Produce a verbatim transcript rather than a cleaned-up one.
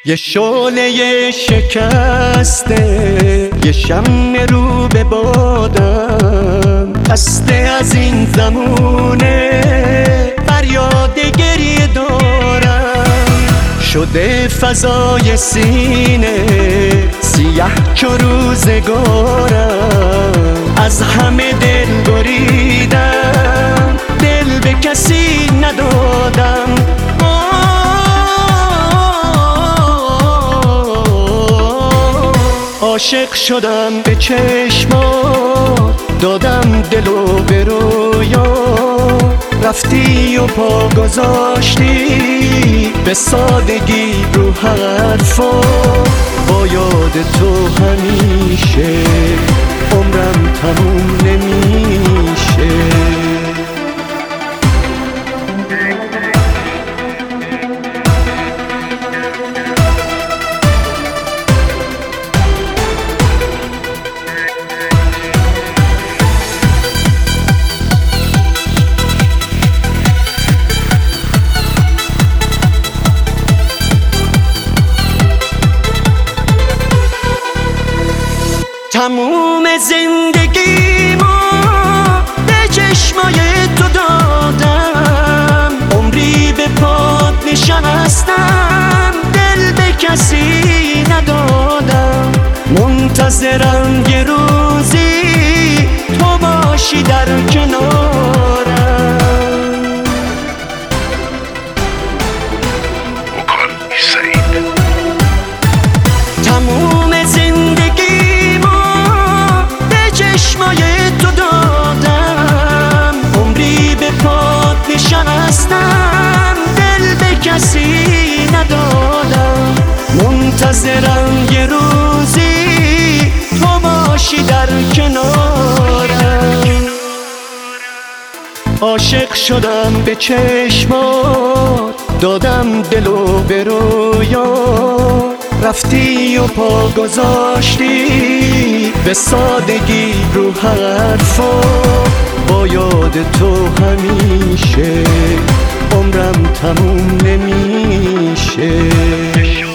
یه شعله شکسته، یه شمع رو به بادم، خسته از این زمونه فریاد گریه دارم. شده فضای سینه سیاه چو روزگارم، از همه دل بریدم، دل به کسی ندادم. عاشق شدم به چشمات، دادم دلو به رویا، رفتی و پا گذاشتی به سادگی رو حرفا. با یاد تو همیشه عمرم تموم نمیشه. تموم زندگیمو به چشمای تو دادم، عمری به پات نشستم، دل به کسی ندادم. منتظرم یه روزی تو باشی در کنارم. تموم نشستم، دل به کسی ندادم. منتظرم یه روزی تو باشی در کنارم. عاشق شدم به چشمات، دادم دلو به رویا، رفتی و پا گذاشتی به سادگی رو حرفا. با یاد تو همیشه عمرم تموم نمیشه.